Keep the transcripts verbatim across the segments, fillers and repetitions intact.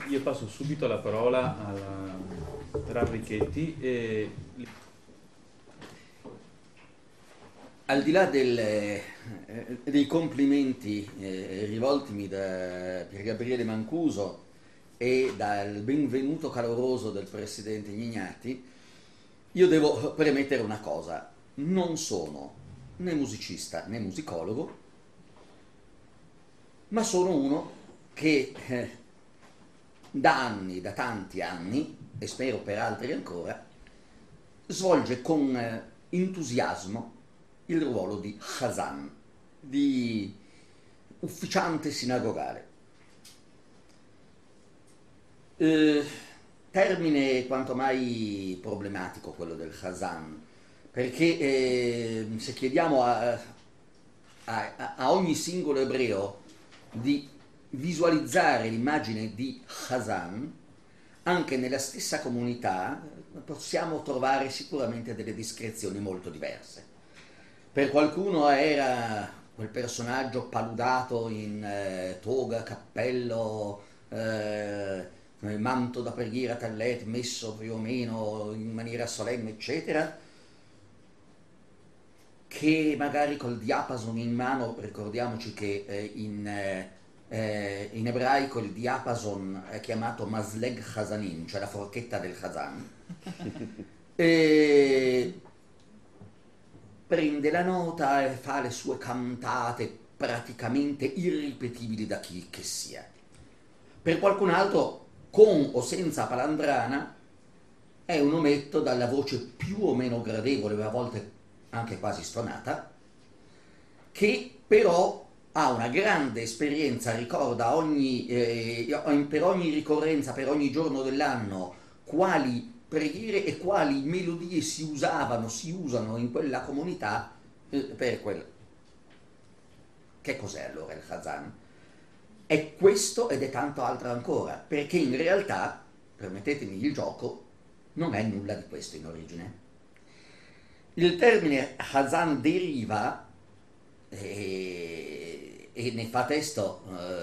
io passo subito la parola alla Rav Richetti e Al di là del, eh, dei complimenti eh, rivoltimi da Pier Gabriele Mancuso e dal benvenuto caloroso del presidente Gnignati, io devo premettere una cosa: non sono né musicista né musicologo, ma sono uno che eh, da anni, da tanti anni, e spero per altri ancora, svolge con eh, entusiasmo il ruolo di Chazan, di ufficiante sinagogale. Eh, termine quanto mai problematico quello del Chazan, perché eh, se chiediamo a, a, a ogni singolo ebreo di visualizzare l'immagine di Chazan, anche nella stessa comunità possiamo trovare sicuramente delle descrizioni molto diverse. Per qualcuno era quel personaggio paludato in eh, toga, cappello, eh, manto da preghiera tallet messo più o meno in maniera solenne, eccetera, che magari col diapason in mano. Ricordiamoci che eh, in, eh, eh, in ebraico il diapason è chiamato masleg chazanim, cioè la forchetta del chazan, e prende la nota e fa le sue cantate praticamente irripetibili da chi che sia. Per qualcun altro, con o senza palandrana, è un ometto dalla voce più o meno gradevole, a volte anche quasi stonata, che però ha una grande esperienza, ricorda ogni, eh, per ogni ricorrenza, per ogni giorno dell'anno, quali preghiere e quali melodie si usavano, si usano in quella comunità eh, per quel. Che cos'è allora il Chazan? È questo ed è tanto altro ancora, perché in realtà, permettetemi il gioco, non è nulla di questo in origine. Il termine Chazan deriva, e, e ne fa testo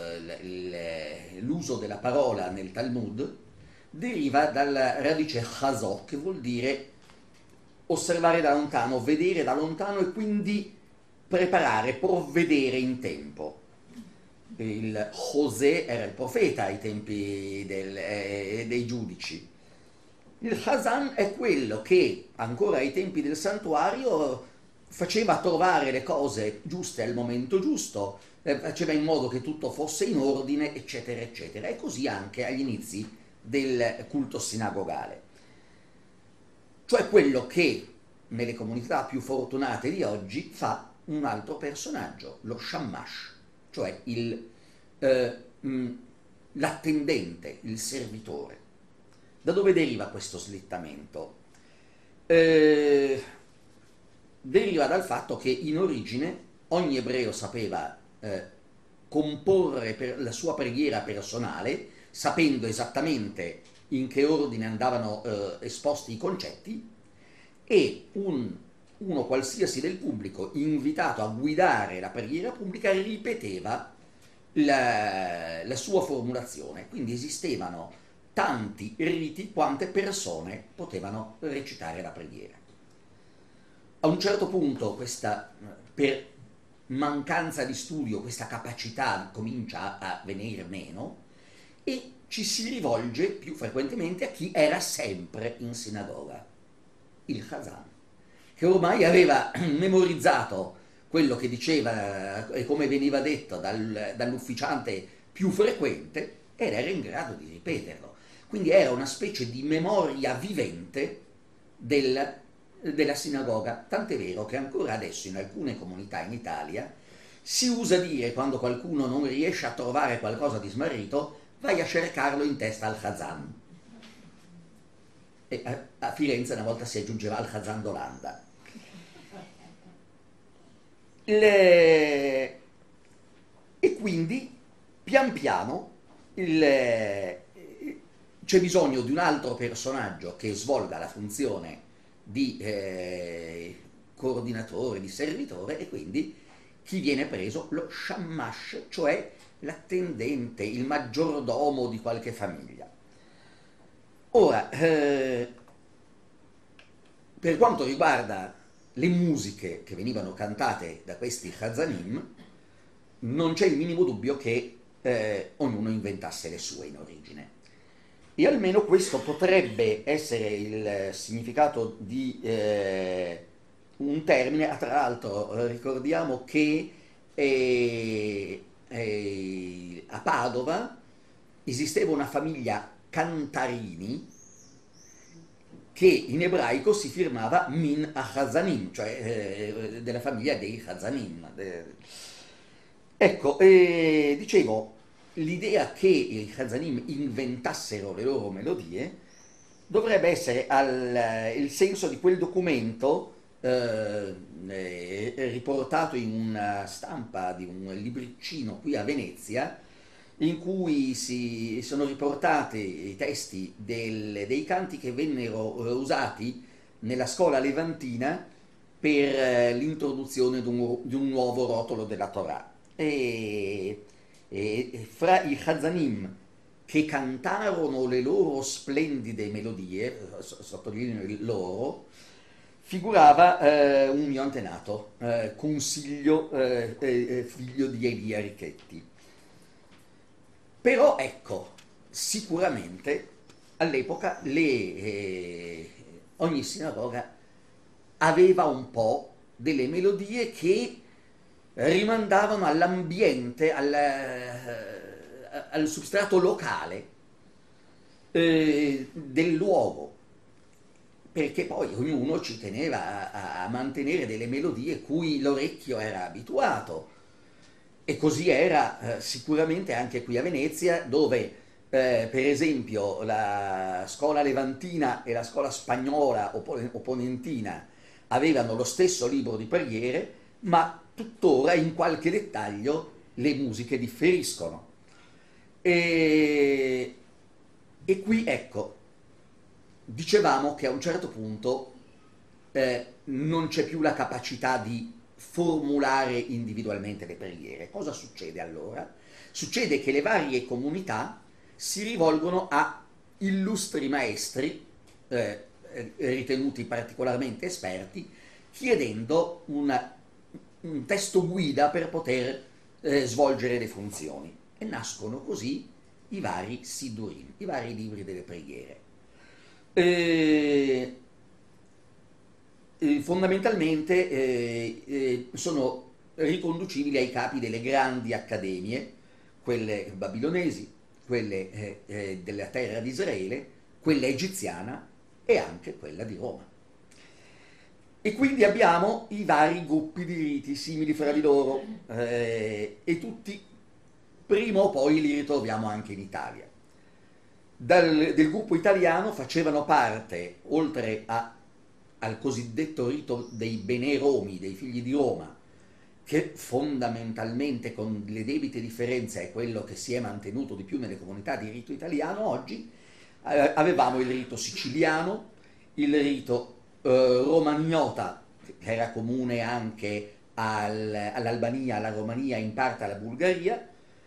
eh, l'uso della parola nel Talmud, deriva dalla radice chazot, che vuol dire osservare da lontano, vedere da lontano e quindi preparare, provvedere in tempo. Il José era il profeta ai tempi del, eh, dei giudici. Il Chazan è quello che ancora ai tempi del santuario faceva trovare le cose giuste al momento giusto, eh, faceva in modo che tutto fosse in ordine, eccetera, eccetera. E così anche agli inizi del culto sinagogale. Cioè quello che nelle comunità più fortunate di oggi fa un altro personaggio, lo shamash, cioè il, eh, mh, l'attendente, il servitore. Da dove deriva questo slittamento? Eh, deriva dal fatto che in origine ogni ebreo sapeva eh, comporre per la sua preghiera personale, sapendo esattamente in che ordine andavano eh, esposti i concetti, e un, uno qualsiasi del pubblico invitato a guidare la preghiera pubblica ripeteva la, la sua formulazione. Quindi esistevano tanti riti quante persone potevano recitare la preghiera. A un certo punto questa, per mancanza di studio, questa capacità comincia a venire meno e ci si rivolge più frequentemente a chi era sempre in sinagoga, il Chazan, che ormai aveva memorizzato quello che diceva e come veniva detto dal, dall'ufficiante più frequente ed era in grado di ripeterlo. Quindi era una specie di memoria vivente del, della sinagoga, tant'è vero che ancora adesso in alcune comunità in Italia si usa dire, quando qualcuno non riesce a trovare qualcosa di smarrito, vai a cercarlo in testa al Chazan. E a, a Firenze una volta si aggiungeva al Chazan d'Olanda. Le... E quindi pian piano il... c'è bisogno di un altro personaggio che svolga la funzione di eh, coordinatore, di servitore, e quindi chi viene preso? Lo shamash, cioè l'attendente, il maggiordomo di qualche famiglia. Ora, eh, per quanto riguarda le musiche che venivano cantate da questi Chazanim, non c'è il minimo dubbio che eh, ognuno inventasse le sue in origine. E almeno questo potrebbe essere il significato di eh, un termine. Tra l'altro ricordiamo che eh, eh, a Padova esisteva una famiglia Cantarini che in ebraico si firmava Min Achazanim, cioè eh, della famiglia dei Chazanim. Ecco, eh, dicevo, l'idea che i Chazanim inventassero le loro melodie dovrebbe essere al, il senso di quel documento eh, eh, riportato in una stampa di un libriccino qui a Venezia, in cui si sono riportati i testi del, dei canti che vennero usati nella scuola levantina per l'introduzione di un, di un nuovo rotolo della Torah. E, e fra i Chazanim che cantarono le loro splendide melodie, sottolineo il loro, figurava eh, un mio antenato, eh, Consiglio, eh, eh, figlio di Elia Richetti. Però ecco, sicuramente all'epoca le, eh, ogni sinagoga aveva un po' delle melodie che rimandavano all'ambiente, al, al substrato locale eh, del luogo, perché poi ognuno ci teneva a, a mantenere delle melodie cui l'orecchio era abituato. E così era eh, sicuramente anche qui a Venezia, dove eh, per esempio la scuola levantina e la scuola spagnola opponentina avevano lo stesso libro di preghiere, ma tuttora in qualche dettaglio le musiche differiscono. E, e qui ecco, dicevamo che a un certo punto eh, non c'è più la capacità di formulare individualmente le preghiere. Cosa succede allora? Succede che le varie comunità si rivolgono a illustri maestri eh, ritenuti particolarmente esperti, chiedendo una, un testo guida per poter eh, svolgere le funzioni. E nascono così i vari Sidurim, i vari libri delle preghiere. E fondamentalmente eh, eh, sono riconducibili ai capi delle grandi accademie, quelle babilonesi, quelle eh, eh, della terra di Israele, quella egiziana e anche quella di Roma. E quindi abbiamo i vari gruppi di riti simili fra di loro eh, e tutti prima o poi li ritroviamo anche in Italia. Dal, del gruppo italiano facevano parte, oltre a al cosiddetto rito dei Beneromi, dei figli di Roma, che fondamentalmente con le debite differenze è quello che si è mantenuto di più nelle comunità di rito italiano oggi, eh, avevamo il rito siciliano, il rito eh, romagnota, che era comune anche al, all'Albania, alla Romania, in parte alla Bulgaria,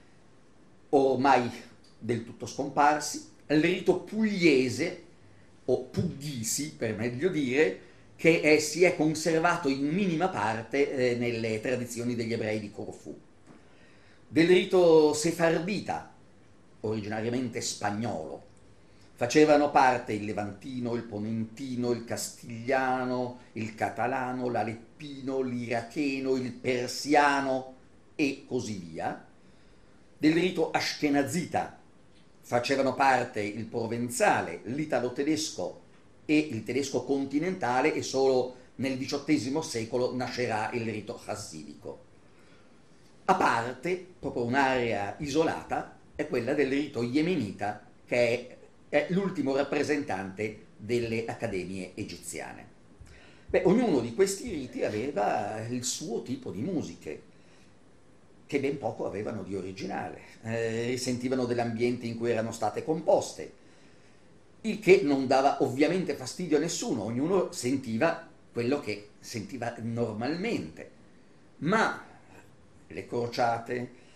ormai del tutto scomparsi, il rito pugliese, o pughisi per meglio dire, che è, si è conservato in minima parte eh, nelle tradizioni degli ebrei di Corfù. Del rito sefardita, originariamente spagnolo, facevano parte il levantino, il ponentino, il castigliano, il catalano, l'aleppino, l'iracheno, il persiano e così via. Del rito ashkenazita facevano parte il provenzale, l'italo-tedesco e il tedesco continentale, e solo nel diciottesimo secolo nascerà il rito chassidico. A parte, proprio un'area isolata, è quella del rito yemenita, che è, è l'ultimo rappresentante delle accademie egiziane. Beh, ognuno di questi riti aveva il suo tipo di musiche, che ben poco avevano di originale, eh, risentivano dell'ambiente in cui erano state composte, il che non dava ovviamente fastidio a nessuno, ognuno sentiva quello che sentiva normalmente, ma le crociate,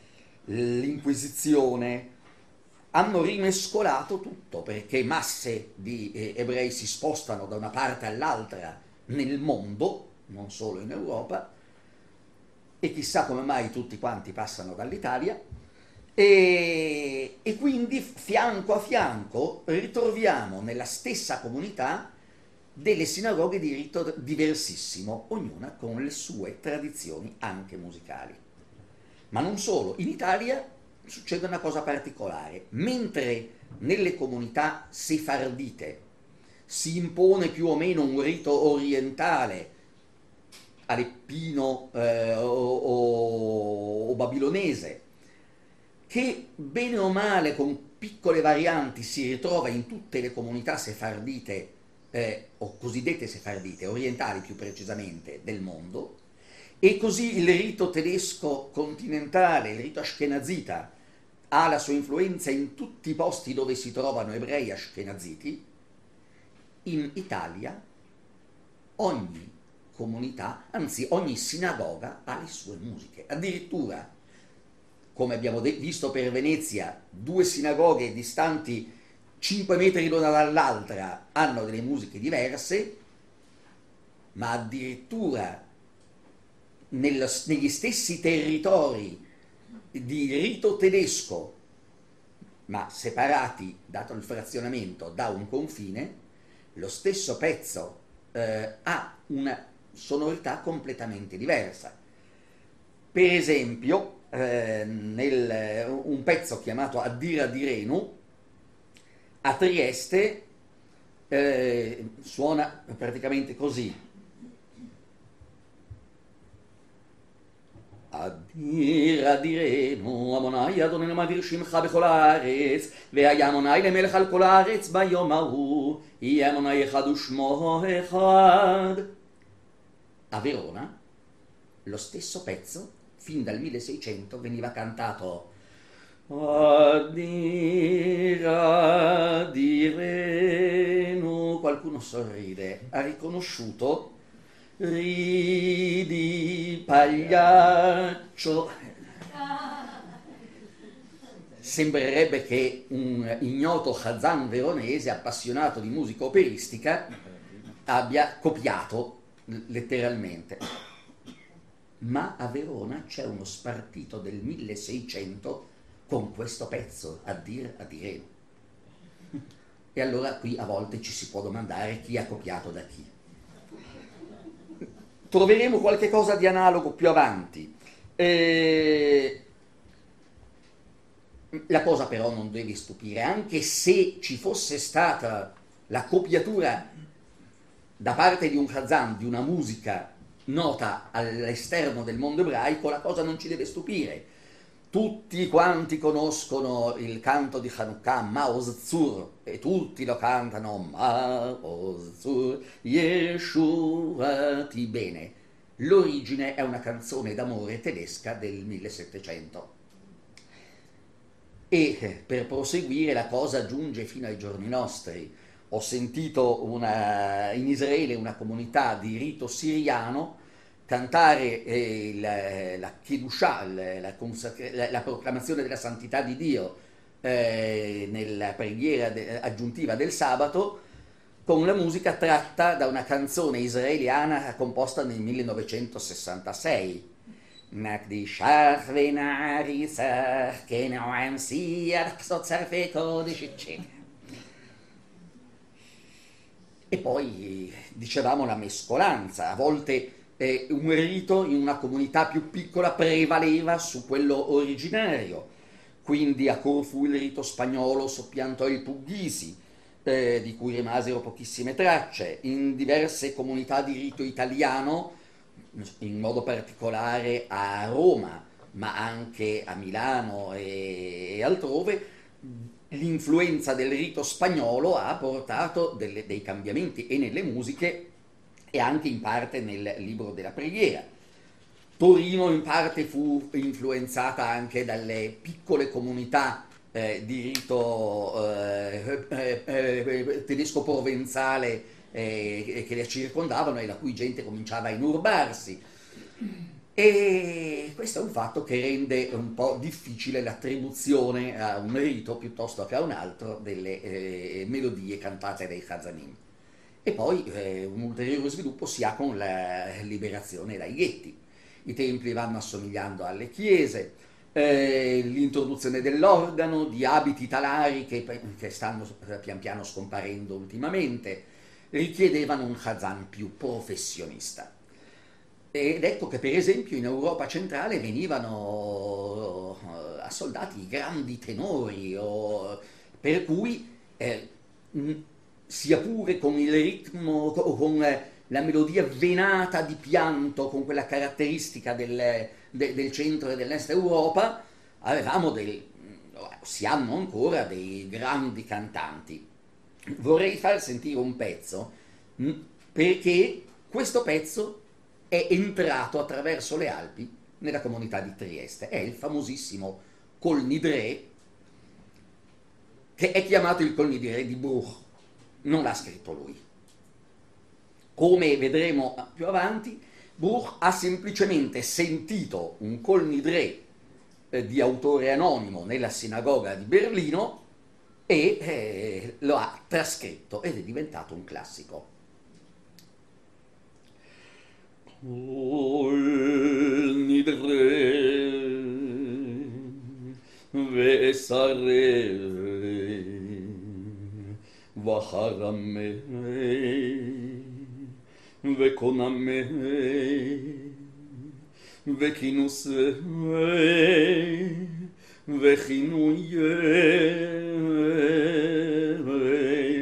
l'Inquisizione, hanno rimescolato tutto, perché masse di eh, ebrei si spostano da una parte all'altra nel mondo, non solo in Europa, e chissà come mai tutti quanti passano dall'Italia, e, e quindi fianco a fianco ritroviamo nella stessa comunità delle sinagoghe di rito diversissimo, ognuna con le sue tradizioni anche musicali. Ma non solo, in Italia succede una cosa particolare: mentre nelle comunità sefardite si impone più o meno un rito orientale, aleppino eh, o, o, o babilonese, che bene o male con piccole varianti si ritrova in tutte le comunità sefardite eh, o cosiddette sefardite, orientali più precisamente, del mondo, e così il rito tedesco continentale, il rito ashkenazita, ha la sua influenza in tutti i posti dove si trovano ebrei ashkenaziti. In Italia ogni comunità, anzi ogni sinagoga ha le sue musiche. Addirittura, come abbiamo visto per Venezia, due sinagoghe distanti cinque metri l'una dall'altra hanno delle musiche diverse, ma addirittura nel, negli stessi territori di rito tedesco, ma separati, dato il frazionamento, da un confine, lo stesso pezzo eh, ha una sonorità completamente diversa. Per esempio, eh, nel, un pezzo chiamato Addir Adirenu a Trieste eh, suona praticamente così: Addir Adirenu Amonai Adonai Madir Shimcha Bechol Haaretz Ve'haya Amonai Lemelech al Kol Haaretz Bayom Hahu Yeh Amonai Echad U'Shmo Echad. A Verona lo stesso pezzo fin dal milleseicento veniva cantato Addir Adirenu. Qualcuno sorride, ha riconosciuto Ridi pagliaccio. Sembrerebbe che un ignoto Chazan veronese appassionato di musica operistica abbia copiato letteralmente. Ma a Verona c'è uno spartito del milleseicento con questo pezzo, Addir Adirenu. E allora qui a volte ci si può domandare chi ha copiato da chi. Troveremo qualche cosa di analogo più avanti. Eh, la cosa però non deve stupire, anche se ci fosse stata la copiatura da parte di un Chazan di una musica nota all'esterno del mondo ebraico, la cosa non ci deve stupire. Tutti quanti conoscono il canto di Hanukkah, Maoz Tzur, e tutti lo cantano, Maoz Tzur, Yeshuati. Bene, l'origine è una canzone d'amore tedesca del millesettecento. E per proseguire la cosa giunge fino ai giorni nostri. Ho sentito una, in Israele una comunità di rito siriano cantare eh, la, la Kedushah, la, la, la proclamazione della santità di Dio eh, nella preghiera de, aggiuntiva del sabato, con la musica tratta da una canzone israeliana composta nel millenovecentosessantasei. Nakdishach ve'narisach kenoam siach sotzarfe kodesh. E poi dicevamo la mescolanza, a volte eh, un rito in una comunità più piccola prevaleva su quello originario, quindi a Corfu il rito spagnolo soppiantò il Puglisi, eh, di cui rimasero pochissime tracce. In diverse comunità di rito italiano, in modo particolare a Roma, ma anche a Milano e, e altrove, l'influenza del rito spagnolo ha portato delle, dei cambiamenti e nelle musiche e anche in parte nel libro della preghiera. Torino in parte fu influenzata anche dalle piccole comunità eh, di rito eh, eh, eh, tedesco-provenzale eh, che le circondavano e la cui gente cominciava a inurbarsi. E questo è un fatto che rende un po' difficile l'attribuzione a un rito piuttosto che a un altro delle eh, melodie cantate dai Chazanim. E poi eh, un ulteriore sviluppo si ha con la liberazione dai ghetti. I templi vanno assomigliando alle chiese, eh, l'introduzione dell'organo, di abiti talari che, che stanno pian piano scomparendo ultimamente, richiedevano un Chazan più professionista. Ed ecco che per esempio in Europa centrale venivano eh, assoldati i grandi tenori, o, per cui eh, mh, sia pure con il ritmo, o con eh, la melodia venata di pianto, con quella caratteristica del, de, del centro e dell'est Europa, avevamo del, si hanno ancora dei grandi cantanti. Vorrei far sentire un pezzo, mh, perché questo pezzo è entrato attraverso le Alpi nella comunità di Trieste. È il famosissimo Kol Nidre, che è chiamato il Kol Nidre di Bruch. Non l'ha scritto lui. Come vedremo più avanti, Bruch ha semplicemente sentito un Kol Nidre eh, di autore anonimo nella sinagoga di Berlino e eh, lo ha trascritto ed è diventato un classico. Kol Nidre ve'esareh v'charameh ve'konameh ve'kinuseh ve'chinuyeh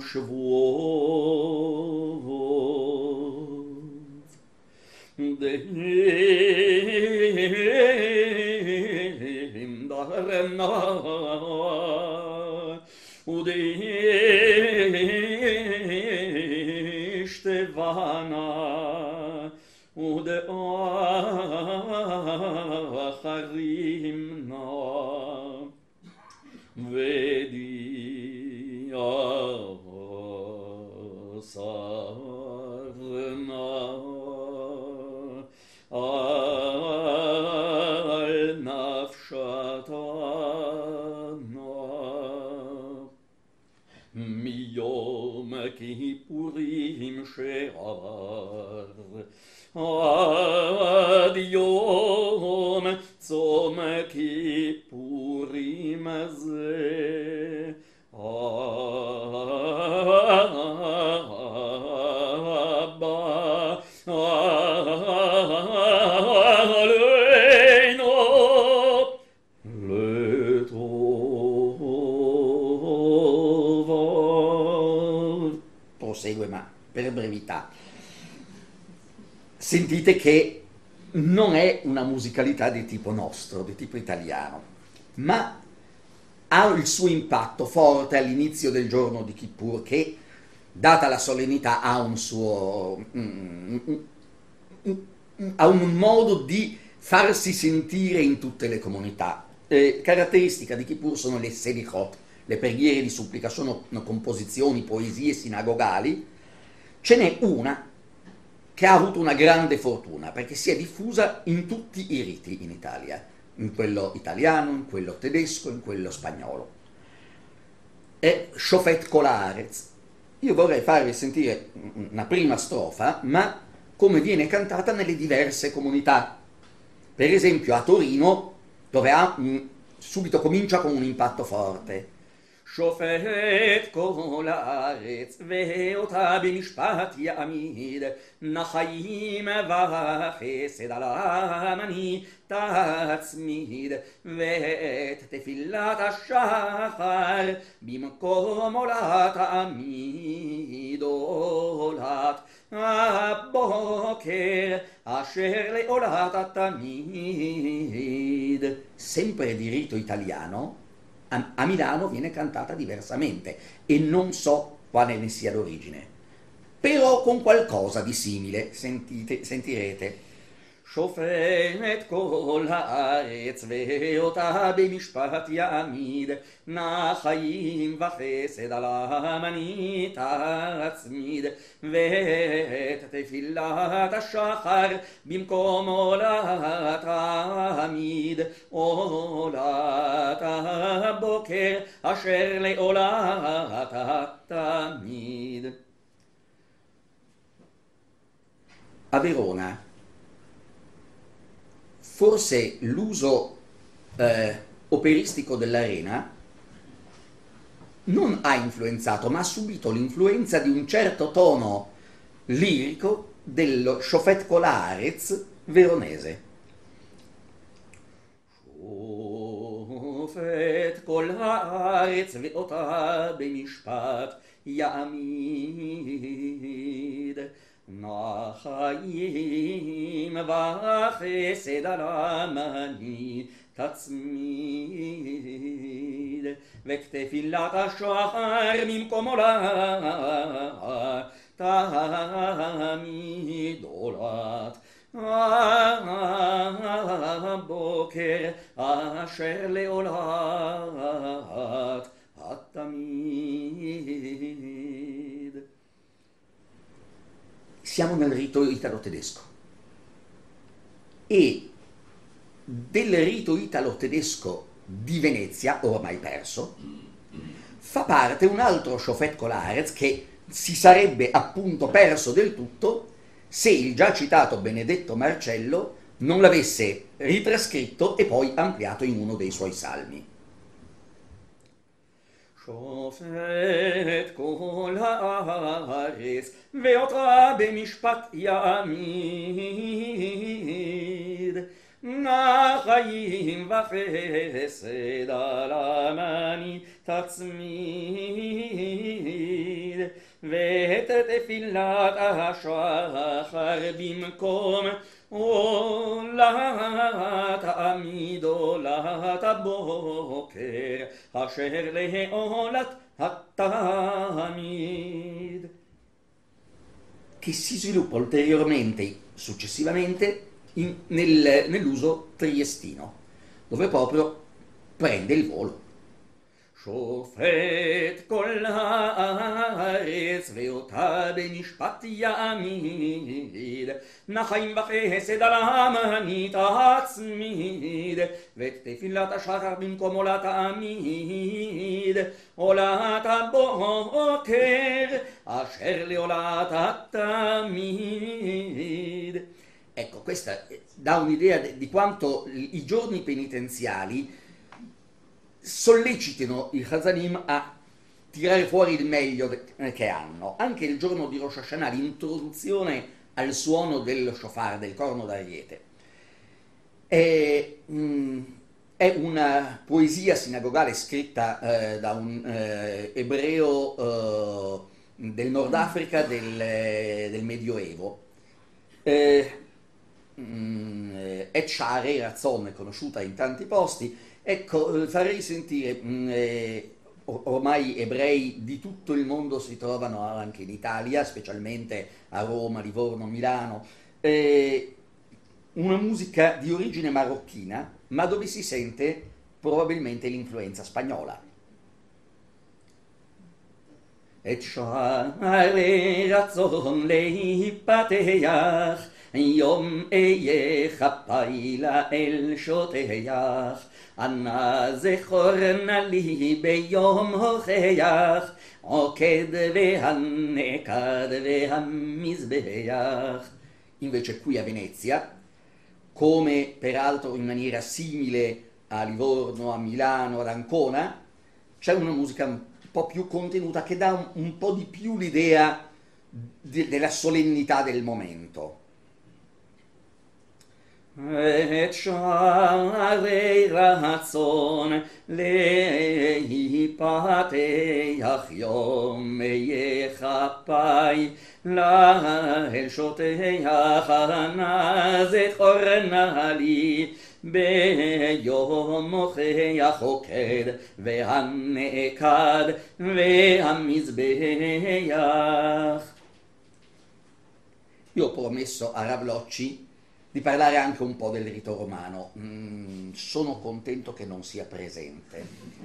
u'shvuot Deim darna udeishtevana udeacharimna vediasarna al nafshatana miyom kippurim she'ar ad yom tzom kippurim hazeh abba aleinu letova. Prosegue, ma per brevità. Sentite che non è una musicalità di tipo nostro, di tipo italiano, ma ha il suo impatto forte all'inizio del giorno di Kippur, che, data la solennità, ha un suo mm, mm, mm, ha un modo di farsi sentire in tutte le comunità. Eh, caratteristica di Kippur sono le selichot, le preghiere di supplica, sono composizioni, poesie sinagogali. Ce n'è una che ha avuto una grande fortuna, perché si è diffusa in tutti i riti in Italia, in quello italiano, in quello tedesco, in quello spagnolo. È Shofet Kol Haaretz. Io vorrei farvi sentire una prima strofa, ma come viene cantata nelle diverse comunità. Per esempio a Torino, dove ha, mh, subito comincia con un impatto forte. שופט כל הארץ ואותה במשפט יעמיד נחיים וחסד על העמני תצמיד ואת תפילת השחר במקום עולת תעמיד עולת הבוקר אשר לעולת התמיד. Sempre di rito italiano, a Milano viene cantata diversamente e non so quale ne sia l'origine, però con qualcosa di simile. Sentite, sentirete. שופט כל הארץ ואותה במשפט יעמיד, נא חיים וחסד על המנית תצמיד, ואת תפילת השחר במקום עולת תעמיד, עולת הבוקר אשר לעולת תמיד. A Verona forse l'uso eh, operistico dell'arena non ha influenzato, ma ha subito l'influenza di un certo tono lirico dello Shofet Kol Haaretz veronese. Shofet Kol Haaretz ve'ota b'mishpat ya'amid, נא חיים וחסד על עמני תצמיד, וכתפילת השחר במקום עולת תמיד, עולת הבוקר אשר לעולת התמיד. Siamo nel rito italo-tedesco e del rito italo-tedesco di Venezia, ormai perso, fa parte un altro Shofet Kol Haaretz che si sarebbe appunto perso del tutto se il già citato Benedetto Marcello non l'avesse ritrascritto e poi ampliato in uno dei suoi salmi. שופט כל הארץ ואותה במשפט יעמיד, נא חיים וחסד על עמני תצמיד, ואת תפילת השחר במקום עולת תעמיד, עולת הבוקר אשר לעולת התמיד. Che si sviluppa ulteriormente, successivamente, in, nel, nell'uso triestino, dove proprio prende il volo. שופט כל הארץ ואותה במשפט יעמיד, נא חיים וחסד על עמני תצמיד, ואת תפילת השחר במקום עולת תעמיד, עולת הבוקר אשר לעולת התמיד. Ecco, questa dà un'idea di quanto i giorni penitenziali sollecitino i Chazanim a tirare fuori il meglio che hanno. Anche il giorno di Rosh Hashanah, l'introduzione al suono del shofar, del corno d'ariete, è, mh, è una poesia sinagogale scritta eh, da un eh, ebreo eh, del Nord Africa del, del Medioevo. Eh, Et Sha'arei Ratzon è conosciuta in tanti posti. Ecco, farei sentire, mh, eh, ormai ebrei di tutto il mondo si trovano anche in Italia, specialmente a Roma, Livorno, Milano, eh, una musica di origine marocchina, ma dove si sente probabilmente l'influenza spagnola. Et Sha'arei Ratzon leipateach, יום אהיה חפי לאל שוטח, אנא זכור נא לי ביום הוכח, עוקד והנקד והמזבח. Invece qui a Venezia, come peraltro in maniera simile a Livorno, a Milano, ad Ancona, c'è una musica un po' più contenuta che dà un, un po' di più l'idea de, della solennità del momento. Et sha'arei ratzon leipateach yom ehyeh chapai לאל שוטח, אנא זכור נא לי ביום הוכח עוקד והנעקד והמזבח. Io ho promesso a Rav Locci di parlare anche un po' del rito romano. Mm, sono contento che non sia presente,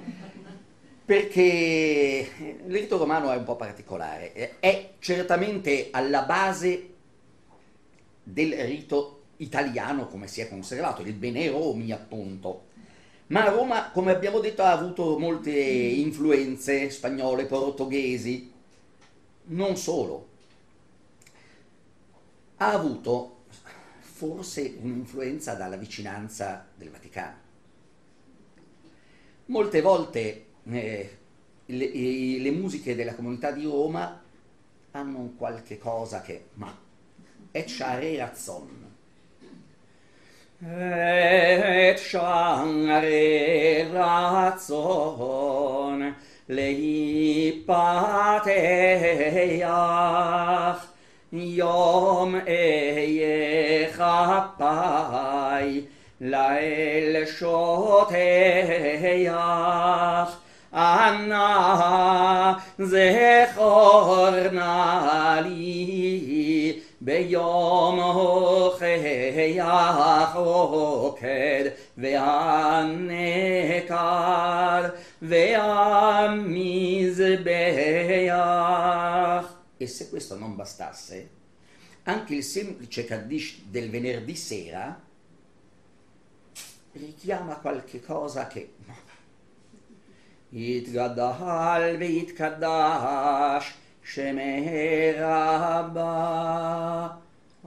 perché il rito romano è un po' particolare, è certamente alla base del rito italiano come si è conservato, il Bene Romi appunto, ma Roma, come abbiamo detto, ha avuto molte influenze spagnole, portoghesi, non solo, ha avuto forse un'influenza dalla vicinanza del Vaticano. Molte volte eh, le, le musiche della comunità di Roma hanno un qualche cosa che, ma è Share Razzon. Et Share Razzon Leipateach Yom Eyechapai Lael Shoteach Anna Zechorna Li Beyom Hocheach Oked Ve'anekar Ve'amizbeach. E se questo non bastasse, anche il semplice Kaddish del venerdì sera richiama qualche cosa che Itgadahal ve'itgaddash Shemeh Rabba.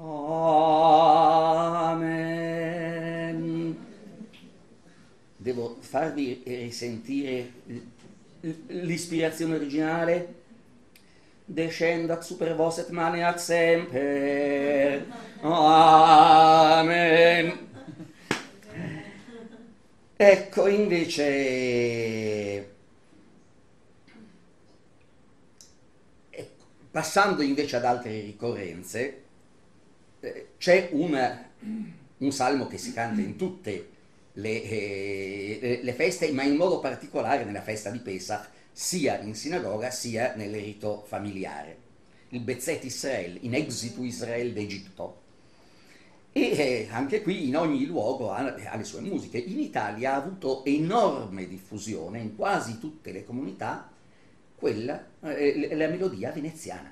Amen. Devo farvi risentire l'ispirazione originale. Descendat super vos et maneat semper. Amen. Ecco, invece, ecco, passando invece ad altre ricorrenze, eh, c'è un, un salmo che si canta in tutte le, eh, le feste, ma in modo particolare nella festa di Pesach, sia in sinagoga sia nel rito familiare, il Betzet Israel, in exitu Israel d'Egitto. E eh, anche qui in ogni luogo ha, ha le sue musiche. In Italia ha avuto enorme diffusione in quasi tutte le comunità quella, eh, la melodia veneziana.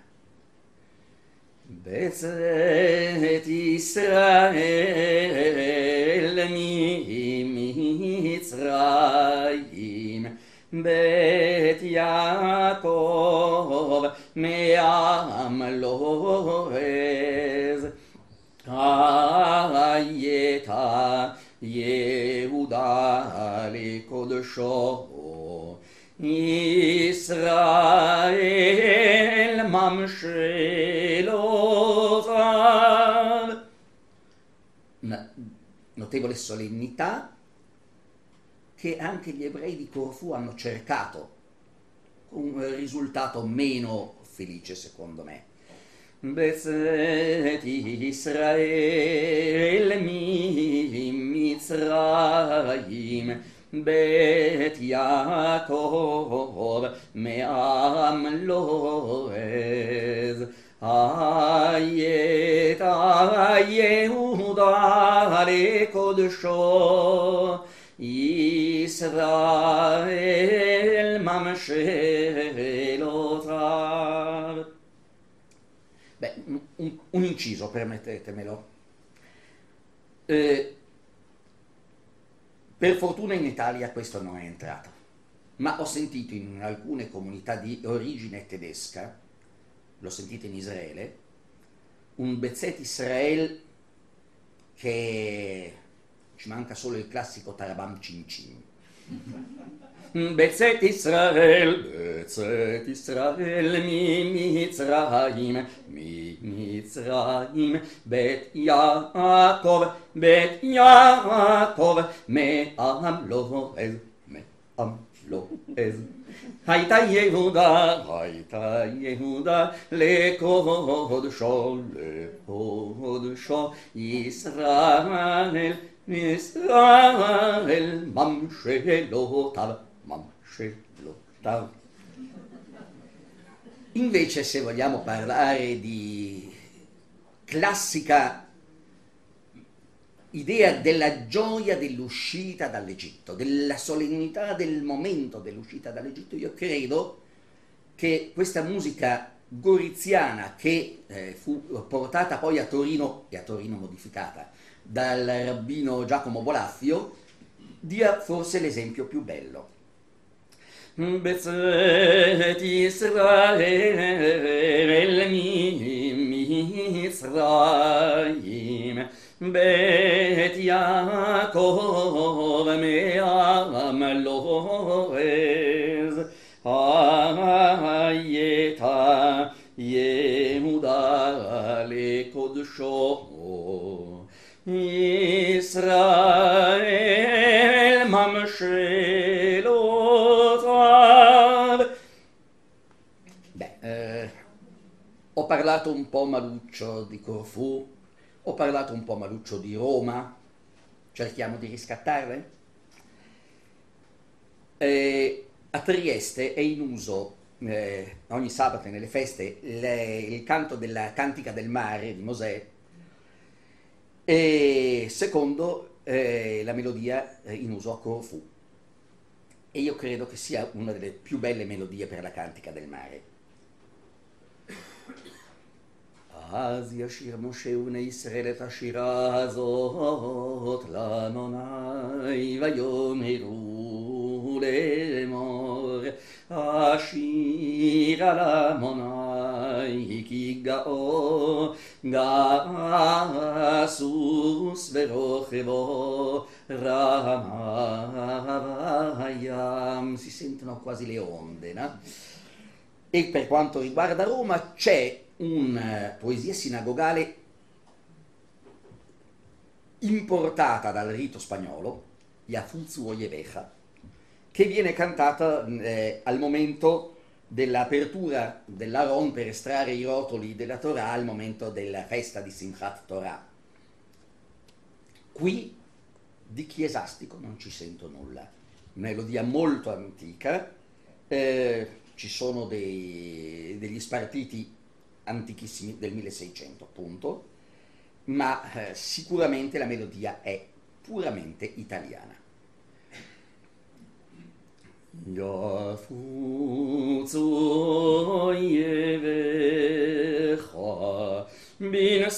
Betzet Israel mi Mitzrayim Bet Yaakov me'am loez Ayeta Yehuda lekodsho Israel mamshelotav. Una notevole solennità che anche gli ebrei di Corfù hanno cercato, con un risultato meno felice secondo me. Betzet Israel mi Mitzrayim Bet Yaakov me'am loez Ayeta Yehuda lekodsho Israel mamshelotav. Beh, un, un inciso, permettetemelo. Eh, per fortuna in Italia questo non è entrato, ma ho sentito in alcune comunità di origine tedesca, l'ho sentito in Israele, un Betzet Israel che ci manca solo il classico Tarabam Cin Cin. Betzet Israel, Betzet Israel, mi Mitzrayim, mi Mitzrayim, Bet Yaakov, Bet Yaakov, me'am loez, me'am loez. Hayta Yehuda, Hayta Yehuda, lekodsho, lekodsho, Israel, Israel, mamshelotav, mamshelotav. Invece, se vogliamo parlare di classica idea della gioia dell'uscita dall'Egitto, della solennità del momento dell'uscita dall'Egitto, io credo che questa musica goriziana, che eh, fu portata poi a Torino, e a Torino modificata, dal rabbino Giacomo Bolaffio, dia forse l'esempio più bello. בצאת ישראל ממצרים, בית יעקב מעם לועז, הייתה יהודה לקודשו, ישראל ממשלותיו. Beh, eh, ho parlato un po' maluccio di Corfù, ho parlato un po' maluccio di Roma, cerchiamo di riscattarle? Eh, a Trieste è in uso eh, ogni sabato nelle feste le, il canto della Cantica del Mare di Mosè, e secondo eh, la melodia eh, in uso a Corfù, e io credo che sia una delle più belle melodie per la Cantica del Mare. אז ישיר משה ובני ישראל את השירה הזאת לאדוני ויאמרו לאמור, השיר על אדוני כי גאו גאה סוס ורוכבו rama vayam. Si sentono quasi le onde, no? E per quanto riguarda Roma c'è una poesia sinagogale importata dal rito spagnolo, Yafuzu Oyeveja, che viene cantata eh, al momento dell'apertura dell'Aron per estrarre i rotoli della Torah, al momento della festa di Simchat Torah. Qui di chiesastico non ci sento nulla, melodia molto antica, eh, ci sono dei, degli spartiti antichissimi del milleseicento appunto, ma eh, sicuramente la melodia è puramente italiana. Yafuzu Oyeveja bin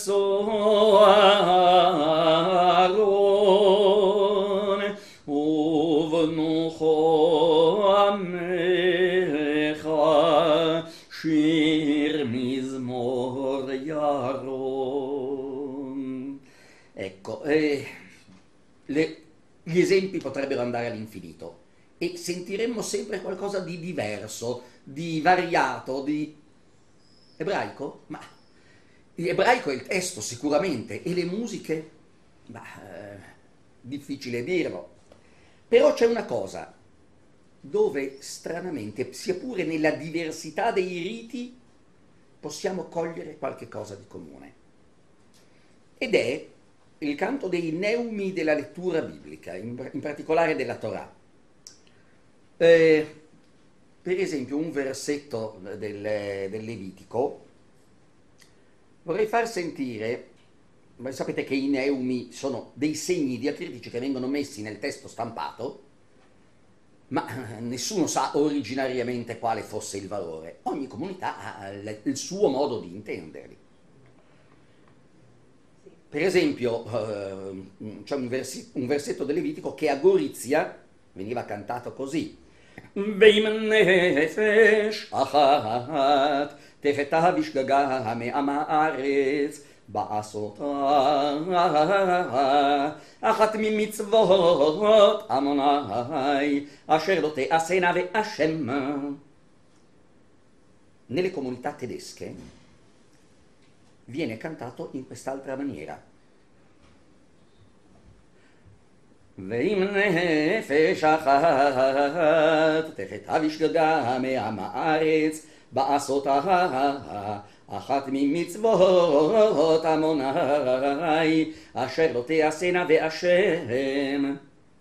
Soaron uvnucho amecha shir mizmor yaron. Ecco, eh, le, gli esempi potrebbero andare all'infinito e sentiremmo sempre qualcosa di diverso, di variato, di ebraico? Ma l'ebraico è il testo sicuramente, e le musiche? Bah, eh, difficile dirlo. Però c'è una cosa, dove stranamente, sia pure nella diversità dei riti, possiamo cogliere qualche cosa di comune. Ed è il canto dei neumi della lettura biblica, in, in particolare della Torah. Eh, per esempio un versetto del, del Levitico vorrei far sentire. Voi sapete che i neumi sono dei segni diacritici che vengono messi nel testo stampato, ma nessuno sa originariamente quale fosse il valore. Ogni comunità ha il suo modo di intenderli. Per esempio eh, c'è un, versi, un versetto del Levitico che a Gorizia veniva cantato così: ועם נפש אחת תחתה בשגגה מעם הארץ בעשותה אחת ממצוות אדוני אשר לא תעשינה והשם. Nelle comunità tedesche viene cantato in quest'altra maniera: ועם נפש אחת תחתה בשגגה מעם הארץ בעשותה אחת ממצוות אדוני אשר לא תעשינה והשם.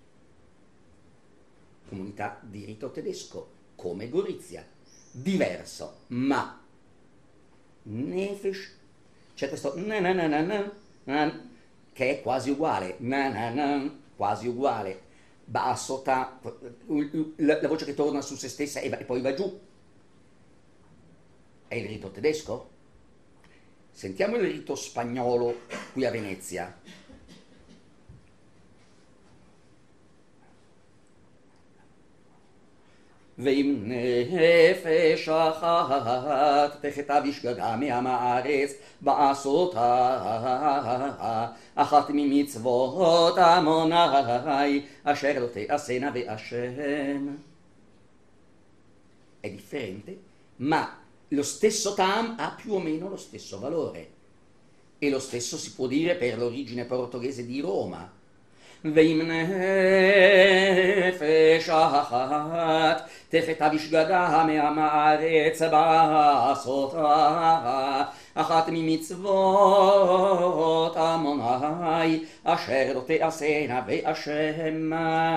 Comunità di rito tedesco, come Gorizia, diverso, ma nefesh, c'è questo na na na na na, che è quasi uguale, na na na, quasi uguale, basso, ta, la, la voce che torna su se stessa e, va, e poi va giù. È il rito tedesco? Sentiamo il rito spagnolo qui a Venezia. ואם נפש אחת תחטא בשגגה מעם הארץ בעשותה אחת ממצוות עמוני אשר לא תעשנה והשם. È differente, ma lo stesso tam ha più o meno lo stesso valore. E lo stesso si può dire per l'origine portoghese di Roma. ואם נפש אחת תחטא בשגגה מעם הארץ בעשותה אחת ממצוות עמוני אשר לא תעשנה והשם.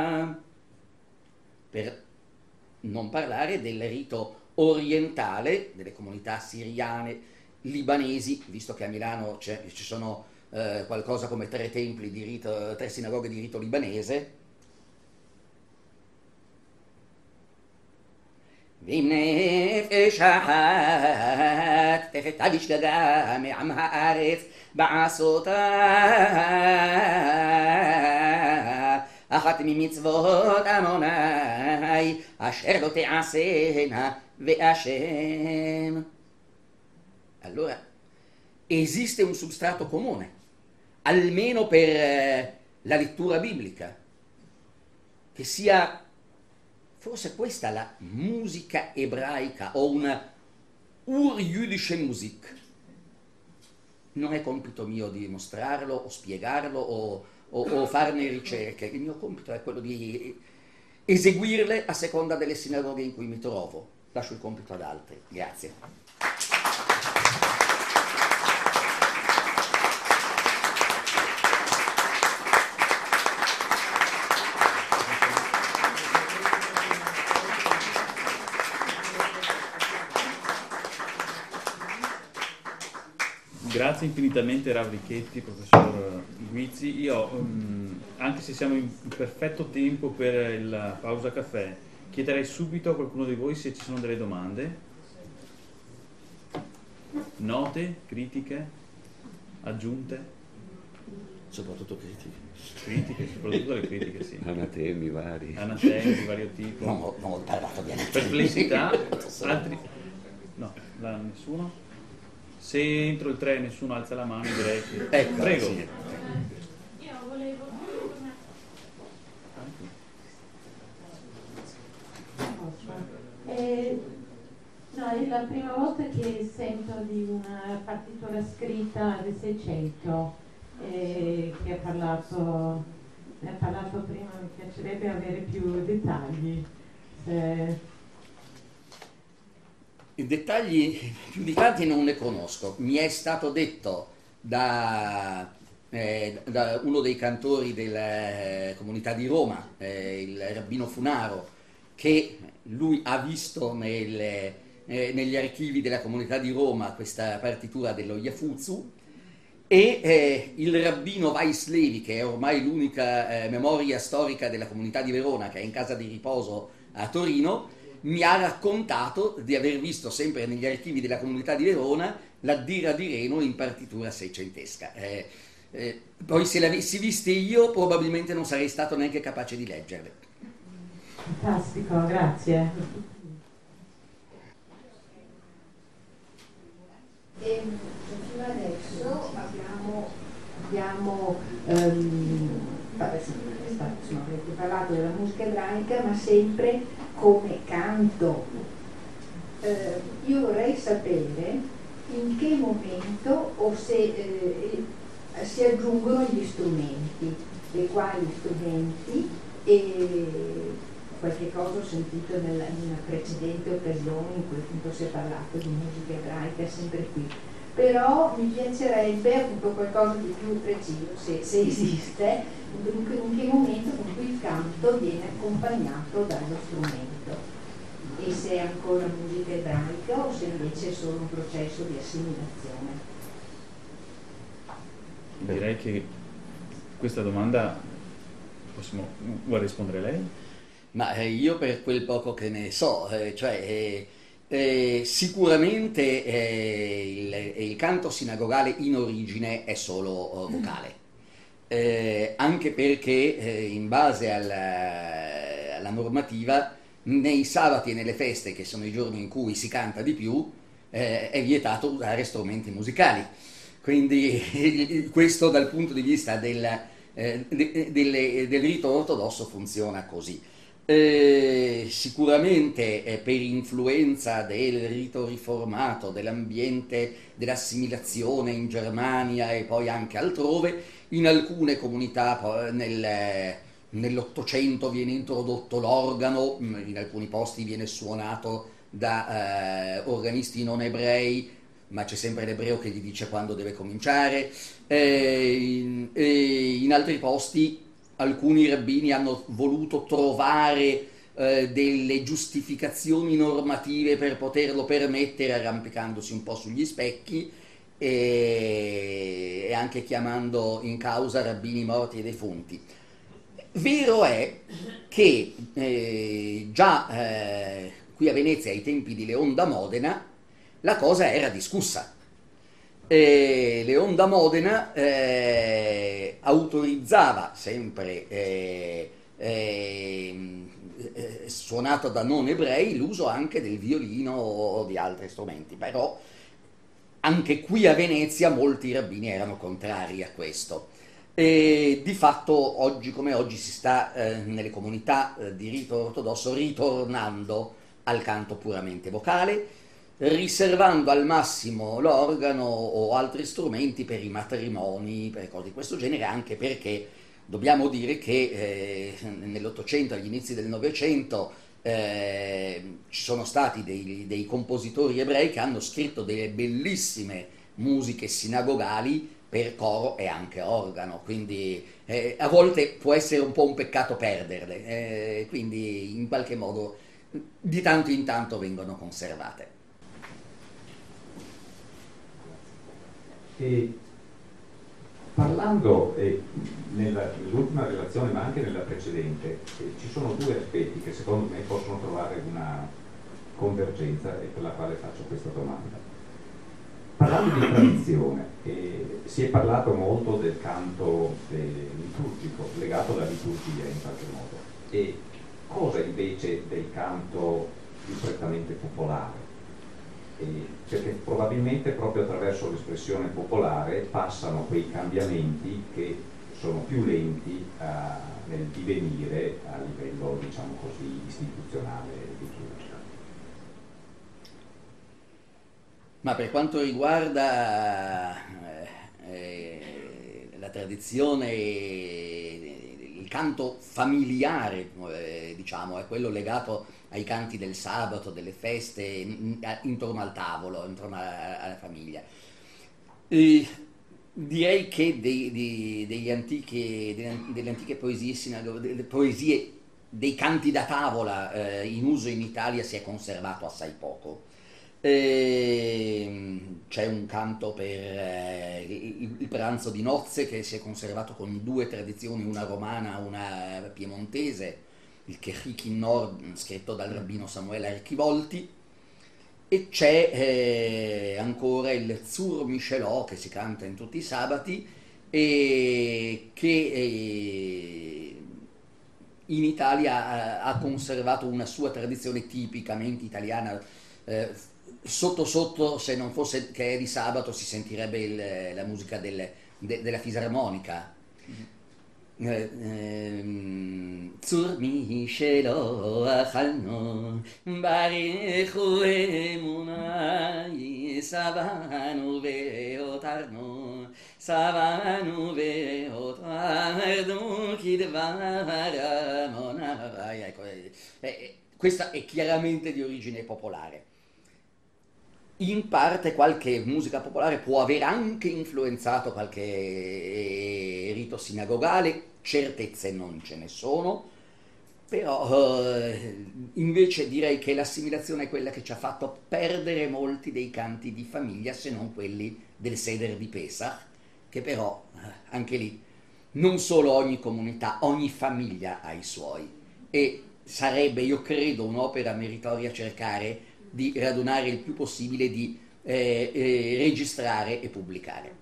Per non parlare del rito orientale delle comunità siriane, libanesi, visto che a Milano c'è, ci sono eh, qualcosa come tre templi di rito, tre sinagoghe di rito libanese. ואם נפש אחת תחטא בשגגה מעם הארץ בעשותה אחת ממצוות עמוני אשר לא תעשנה והשם. Allora esiste un substrato comune, almeno per eh, la lettura biblica, che sia forse questa la musica ebraica o una ur-jüdische Musik. Non è compito mio di mostrarlo o spiegarlo o, o, o farne ricerche, il mio compito è quello di eseguirle a seconda delle sinagoghe in cui mi trovo. Lascio il compito ad altri. Grazie. Grazie infinitamente Rav Richetti, professor Guizzi. Io, um, anche se siamo in perfetto tempo per la pausa caffè, chiederei subito a qualcuno di voi se ci sono delle domande, note, critiche, aggiunte. Soprattutto critiche. Critiche, soprattutto le critiche, sì. Anatemi vari. Anatemi di vario tipo. Non ho, non ho parlato di anatemi. Perplessità, altri... No, la, nessuno? Se entro il tre nessuno alza la mano, direi che... Ecco, prego. Sì. Io volevo... Eh, no, è la prima volta che sento di una partitura scritta del Seicento, eh, che ha parlato, ne ha parlato prima, mi piacerebbe avere più dettagli. Eh, I dettagli più di tanti non ne conosco. Mi è stato detto da, eh, da uno dei cantori della comunità di Roma, eh, il rabbino Funaro, che lui ha visto nelle, eh, negli archivi della comunità di Roma questa partitura dello Iafuzzu, e eh, il rabbino Vaislevi, che è ormai l'unica eh, memoria storica della comunità di Verona, che è in casa di riposo a Torino, mi ha raccontato di aver visto sempre negli archivi della comunità di Verona la Dira di Reno in partitura seicentesca. Eh, eh, poi se l'avessi viste io probabilmente non sarei stato neanche capace di leggerle. Fantastico, grazie. E fino adesso abbiamo, abbiamo um, insomma, avete parlato della musica ebraica, ma sempre come canto. Eh, io vorrei sapere in che momento o se eh, si aggiungono gli strumenti, e quali strumenti, e qualche cosa ho sentito nella, in una precedente occasione in cui appunto si è parlato di musica ebraica, sempre qui. Però mi piacerebbe appunto qualcosa di più preciso, se, se esiste, in che, in che momento con cui il canto viene accompagnato dallo strumento, e se è ancora musica ebraica o se invece è solo un processo di assimilazione. Direi che questa domanda possiamo, vuole rispondere lei? Ma eh, io per quel poco che ne so, eh, cioè eh, eh, sicuramente eh, il, il canto sinagogale in origine è solo eh, vocale, eh, anche perché eh, in base alla, alla normativa nei sabati e nelle feste, che sono i giorni in cui si canta di più, eh, è vietato usare strumenti musicali. Quindi questo dal punto di vista del, eh, de, del, del rito ortodosso funziona così. Eh, sicuramente eh, per influenza del rito riformato, dell'ambiente dell'assimilazione in Germania e poi anche altrove, in alcune comunità nel, nell'Ottocento viene introdotto l'organo, in alcuni posti viene suonato da eh, organisti non ebrei, ma c'è sempre l'ebreo che gli dice quando deve cominciare, eh, in, eh, in altri posti alcuni rabbini hanno voluto trovare eh, delle giustificazioni normative per poterlo permettere, arrampicandosi un po' sugli specchi e, e anche chiamando in causa rabbini morti e defunti. Vero è che eh, già eh, qui a Venezia ai tempi di Leon da Modena la cosa era discussa. E Leon da Modena eh, autorizzava sempre eh, eh, eh, suonato da non ebrei l'uso anche del violino o di altri strumenti, però anche qui a Venezia molti rabbini erano contrari a questo. E di fatto oggi come oggi si sta eh, nelle comunità eh, di rito ortodosso ritornando al canto puramente vocale, riservando al massimo l'organo o altri strumenti per i matrimoni, per cose di questo genere, anche perché dobbiamo dire che eh, nell'Ottocento, agli inizi del Novecento, eh, ci sono stati dei, dei compositori ebrei che hanno scritto delle bellissime musiche sinagogali per coro e anche organo, quindi eh, a volte può essere un po' un peccato perderle, eh, quindi in qualche modo di tanto in tanto vengono conservate. E parlando eh, nella, nell'ultima relazione ma anche nella precedente eh, ci sono due aspetti che secondo me possono trovare una convergenza e per la quale faccio questa domanda. Parlando di tradizione, eh, si è parlato molto del canto eh, liturgico, legato alla liturgia in qualche modo, e cosa invece del canto più prettamente popolare? Perché probabilmente proprio attraverso l'espressione popolare passano quei cambiamenti che sono più lenti a, nel divenire a livello, diciamo così, istituzionale e liturgico. Ma per quanto riguarda eh, eh, la tradizione, il canto familiare, eh, diciamo, è quello legato ai canti del sabato, delle feste, in, intorno al tavolo, intorno alla, alla famiglia. E direi che dei, dei, degli antiche, delle, delle antiche poesie, delle poesie, dei canti da tavola eh, in uso in Italia si è conservato assai poco. E c'è un canto per eh, il, il pranzo di nozze che si è conservato con due tradizioni, una romana, una piemontese, il Kechik Nord, scritto dal rabbino Samuele Archivolti, e c'è eh, ancora il Zur Michelot che si canta in tutti i sabati e che eh, in Italia ha, ha conservato una sua tradizione tipicamente italiana. Eh, sotto sotto, se non fosse che è di sabato, si sentirebbe il, la musica del, de, della fisarmonica. Mm-hmm. Zur Michelot achalno barichu emunai savanu veotarno savanu veotarno kidvaramona. Ecco, eh, questa è chiaramente di origine popolare. In parte qualche musica popolare può aver anche influenzato qualche rito sinagogale, certezze non ce ne sono, però eh, invece direi che l'assimilazione è quella che ci ha fatto perdere molti dei canti di famiglia, se non quelli del Seder di Pesach, che però anche lì non solo ogni comunità, ogni famiglia ha i suoi, e sarebbe, io credo, un'opera meritoria cercare di radunare il più possibile, di eh, eh, registrare e pubblicare.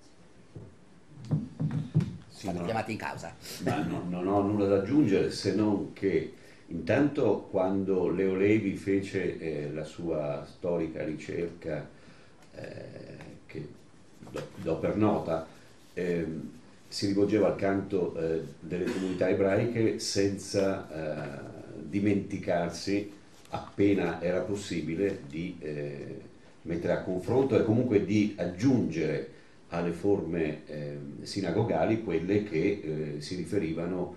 Sì, State no, chiamati in causa. ma no, non ho nulla da aggiungere, se non che intanto quando Leo Levi fece eh, la sua storica ricerca, eh, che do, do per nota, eh, si rivolgeva al canto eh, delle comunità ebraiche senza eh, dimenticarsi, appena era possibile, di eh, mettere a confronto e comunque di aggiungere alle forme eh, sinagogali quelle che eh, si riferivano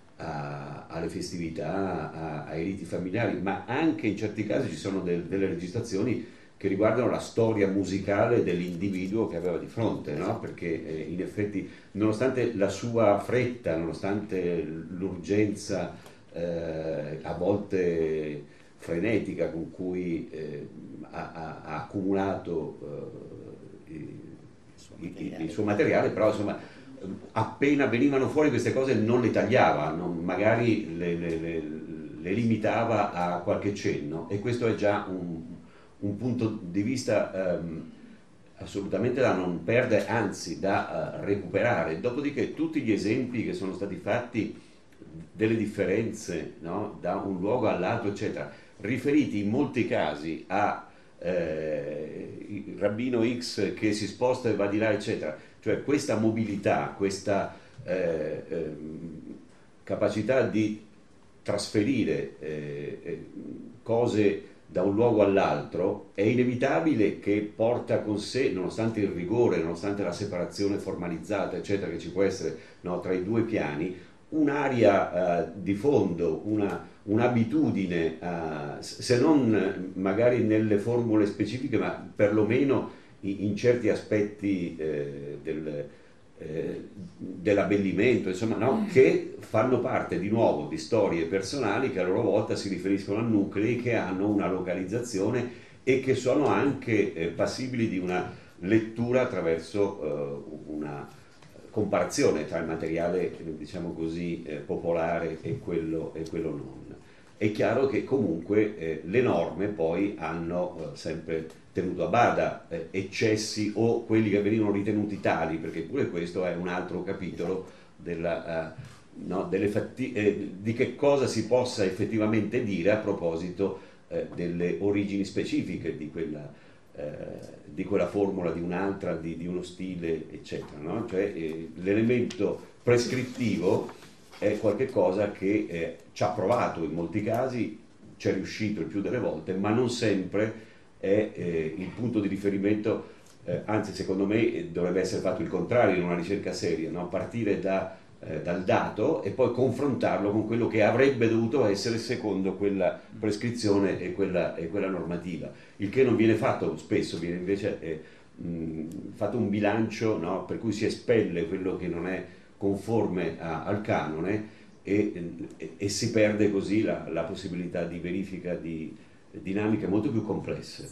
a, alle festività, a, ai riti familiari, ma anche in certi casi ci sono del, delle registrazioni che riguardano la storia musicale dell'individuo che aveva di fronte, no? Perché eh, in effetti, nonostante la sua fretta, nonostante l'urgenza eh, a volte frenetica con cui eh, ha, ha, ha accumulato eh, il, il, il suo materiale, però insomma appena venivano fuori queste cose non le tagliava, non, magari le, le, le, le limitava a qualche cenno, e questo è già un, un punto di vista ehm, assolutamente da non perdere, anzi da uh, recuperare. Dopodiché tutti gli esempi che sono stati fatti delle differenze, no? Da un luogo all'altro eccetera, riferiti in molti casi a eh, il rabbino X che si sposta e va di là eccetera, cioè questa mobilità, questa eh, eh, capacità di trasferire eh, eh, cose da un luogo all'altro è inevitabile che porta con sé, nonostante il rigore, nonostante la separazione formalizzata eccetera che ci può essere, no, tra i due piani, un'aria eh, di fondo, una, un'abitudine, eh, se non magari nelle formule specifiche, ma perlomeno in, in certi aspetti eh, del, eh, dell'abbellimento, insomma, no? Che fanno parte di nuovo di storie personali che a loro volta si riferiscono a nuclei che hanno una localizzazione e che sono anche eh, passibili di una lettura attraverso eh, una comparazione tra il materiale, diciamo così, eh, popolare e quello, e quello non. È chiaro che comunque eh, le norme poi hanno eh, sempre tenuto a bada eh, eccessi o quelli che venivano ritenuti tali, perché pure questo è un altro capitolo della, eh, no, delle fatti- eh, di che cosa si possa effettivamente dire a proposito eh, delle origini specifiche di quella Eh, di quella formula, di un'altra, di, di uno stile, eccetera, no? Cioè eh, l'elemento prescrittivo è qualcosa che eh, ci ha provato in molti casi, ci è riuscito il più delle volte, ma non sempre è eh, il punto di riferimento, eh, anzi secondo me dovrebbe essere fatto il contrario in una ricerca seria, no? Partire da Eh, dal dato e poi confrontarlo con quello che avrebbe dovuto essere secondo quella prescrizione e quella, e quella normativa, il che non viene fatto spesso, viene invece eh, mh, fatto un bilancio, no? Per cui si espelle quello che non è conforme a, al canone e, e, e si perde così la, la possibilità di verifica di dinamiche molto più complesse.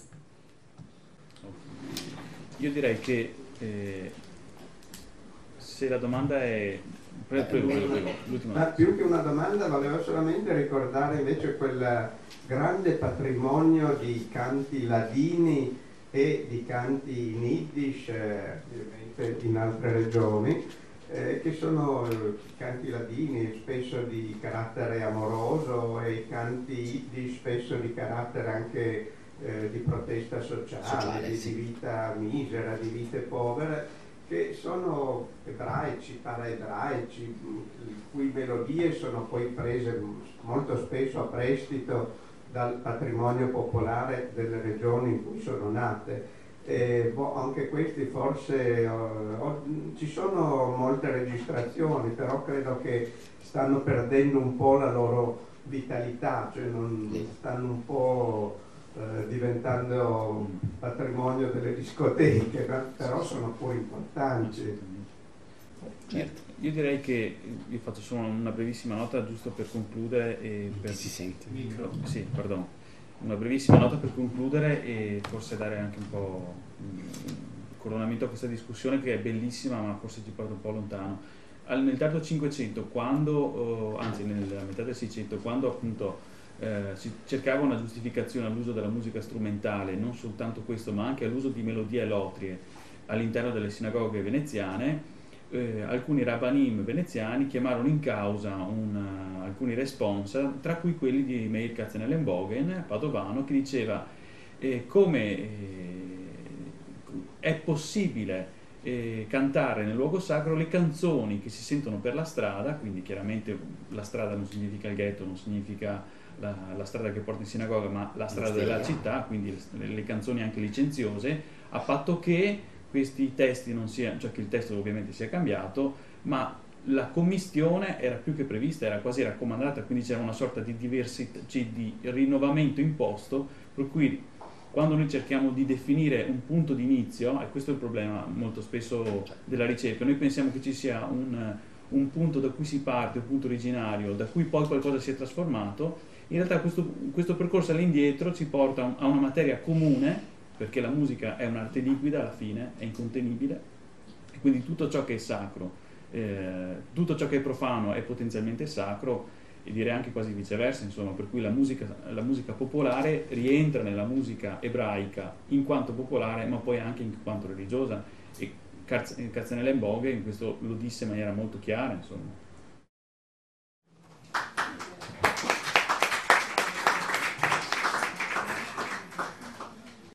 Io direi che eh, se la domanda è Prego, prego, prego, prego. Ma più che una domanda volevo solamente ricordare invece quel grande patrimonio di canti ladini e di canti in Yiddish eh, in altre regioni, eh, che sono i canti ladini spesso di carattere amoroso e i canti Yiddish spesso di carattere anche eh, di protesta sociale, sociale di, sì. di vita misera, di vite povere, che sono ebraici, paraebraici, le cui melodie sono poi prese molto spesso a prestito dal patrimonio popolare delle regioni in cui sono nate. E, boh, anche questi forse oh, oh, ci sono molte registrazioni, però credo che stanno perdendo un po' la loro vitalità, cioè non stanno un po' Eh, diventando patrimonio delle discoteche, però sono pure importanti. Certo. Io direi che io faccio solo una brevissima nota giusto per concludere e per... si sente? Micro. Sì, pardon. Una brevissima nota per concludere e forse dare anche un po' un coronamento a questa discussione che è bellissima ma forse ci porta un po' lontano. al, nel tardo Cinquecento, quando, eh, anzi nella metà del Seicento, quando appunto eh, si cercava una giustificazione all'uso della musica strumentale, non soltanto questo, ma anche all'uso di melodie e lotrie all'interno delle sinagoghe veneziane, eh, alcuni rabbanim veneziani chiamarono in causa una, alcuni responsa, tra cui quelli di Meir Katzenelnbogen, padovano, che diceva eh, come eh, è possibile eh, cantare nel luogo sacro le canzoni che si sentono per la strada, quindi chiaramente la strada non significa il ghetto, non significa la, la strada che porta in sinagoga, ma la strada della città, quindi le, le canzoni anche licenziose, a patto che questi testi non siano, cioè che il testo ovviamente sia cambiato, ma la commistione era più che prevista, era quasi raccomandata, quindi c'era una sorta di diversità, cioè di rinnovamento imposto, per cui quando noi cerchiamo di definire un punto di inizio, e questo è il problema molto spesso della ricerca, noi pensiamo che ci sia un, un punto da cui si parte, un punto originario, da cui poi qualcosa si è trasformato. In realtà questo, questo percorso all'indietro ci porta a una materia comune, perché la musica è un'arte liquida alla fine, è incontenibile, e quindi tutto ciò che è sacro, eh, tutto ciò che è profano è potenzialmente sacro, e direi anche quasi viceversa, insomma, per cui la musica, la musica popolare rientra nella musica ebraica in quanto popolare, ma poi anche in quanto religiosa, e Katzenelnbogen in questo lo disse in maniera molto chiara, insomma.